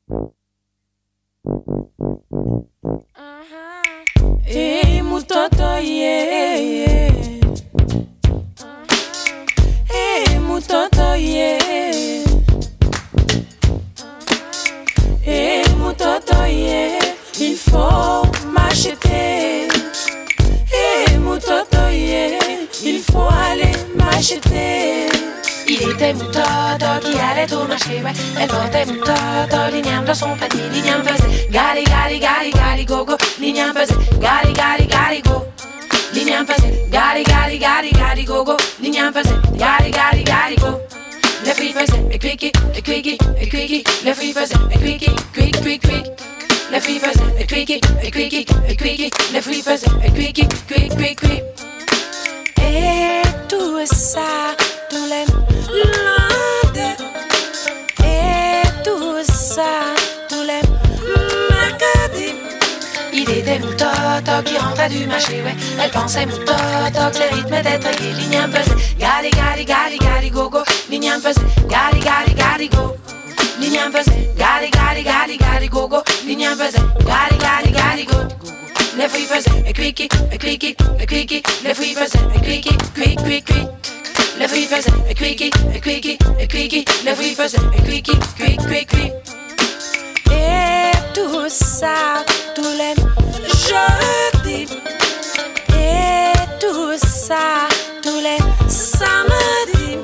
Hey, mutoto, yeah, yeah. Hey, mutoto, yeah. Hey, mutoto, yeah. Il faut m'acheter. Hey, mutoto, yeah. Il faut aller m'acheter. Il était moutoto qui allait au marché, ouais. Elle portait moutoto, l'igname dans son panier. L'igname faisait gali, gali, gali, gali, go, go. L'igname faisait gali, gali, gali, go. L'igname faisait gali, gali, gali, gali, go, go. L'igname faisait gali, gali, gali, go. Les filles faisaient et quickie, et quickie, et quickie. Les filles faisaient et quickie, quick, quick, quick. Les filles faisaient et quickie, et quickie, et quickie. Les filles faisaient et quickie, quick, quick, quick. Et tout ça, tous les lundis. Et tout ça, tous les mercredis. Il était moutoto qui rentrait du marché, ouais. Elle pensait moutoto que le rythme était trié. L'igname faisait gali, gali, gali, gali, go, go. L'igname faisait gali, gali, gali, go. L'igname faisait gali, gali, gali, gali, go, go. L'igname faisait gali, gali, gali, go. Les filles faisaient et quickie, et quickie, et quickie. Les filles faisaient et quickie, quick, quick, quick. Les filles faisaient et quickie, et quickie, et quickie. Les filles faisaient et quickie, quick, quick, quick. Et tout ça, tous les jeudis. Et tout ça, tous les samedis.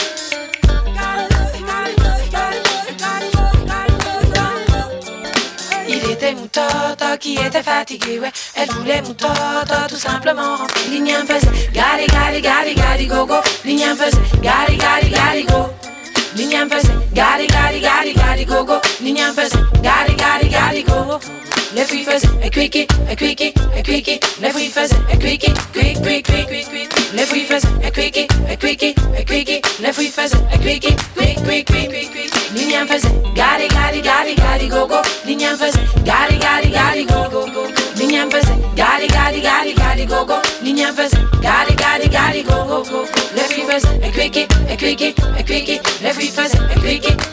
Il était moutoto qui était fatigué, ouais. Elle voulait moutoto tout simplement rentrer. L'igname faisait gali, gali, gali, gali, go, go. L'igname faisait gali, gali, gali, go. L'igname faisait gali, gali, gali, gali, go, go. L'igname faisait gali, gali, gali, go. Les filles faisaient et quickie, et quickie, et quickie. Les filles faisaient et quickie, quick, quick, quick, quick, quick. Les filles faisaient et quickie, et quickie, et quickie. Les filles faisaient et quickie, quick, quick, quick, quick, quick. L'igname faisait gali, gali, gali, gali, go, go. L'igname faisait gali, gali, gali, go, go, go. L'igname faisait gali, gali, gali, gali, go, go. L'igname faisait gali, gali, gali, go, go, go. Les filles faisaient et quickie, et quickie, et quickie. Les filles faisaient et quickie,